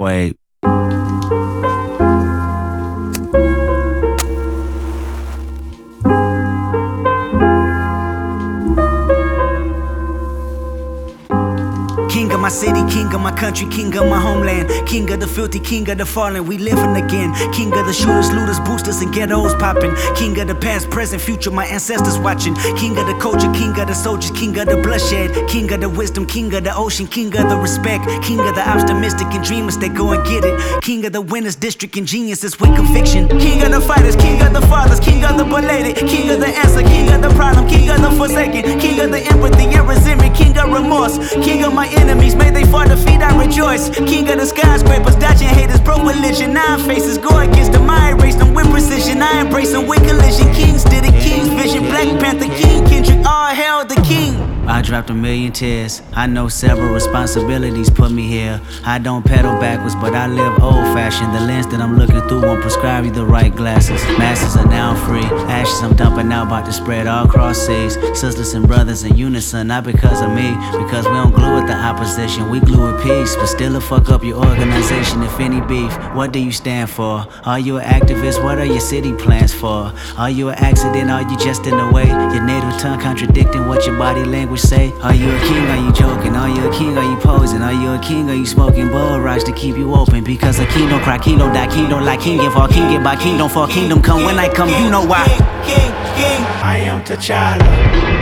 Wait. King of my city, king of my country, king of my homeland. King of the filthy, king of the fallen, we living again. King of the shooters, looters, boosters, and ghettos popping. King of the past, present, future, my ancestors watching. King of the culture, king of the soldiers, king of the bloodshed. King of the wisdom, king of the ocean, king of the respect. King of the optimistic and dreamers that go and get it. King of the winners, district and geniuses with conviction. King of the fighters, king of the fathers, king of the belated. King of the answer, king of the problem, king of the forsaken. King of the empathy and resentment, king of remorse. King of my enemies, may they fall defeat, I rejoice. King of the skyscrapers, dodging haters, broke religion. Nine faces, go against them, I erase them with precision. I embrace them with collision. Kings did it, King's vision. Black Panther, King Kendrick, all hail the king. I dropped a million tears. I know several responsibilities put me here. I don't pedal backwards, but I live old-fashioned. The lens that I'm looking through won't prescribe you the right glasses. Masses are now free. Ashes I'm dumping out, about to spread all across seas. Sisters and brothers in unison, not because of me. Because we don't glue with the opposition, we glue with peace. But still it'll fuck up your organization if any beef. What do you stand for? Are you an activist? What are your city plans for? Are you an accident? Are you just in the way? Your native tongue contradicting what your body language say? Are you a king? Are you joking? Are you a king? Are you posing? Are you a king? Are you smoking bull rocks to keep you open? Because a king don't cry, king don't die, king don't like king. If all king get by king don't fall, kingdom come when I come, you know why. King, king, king. I am T'Challa.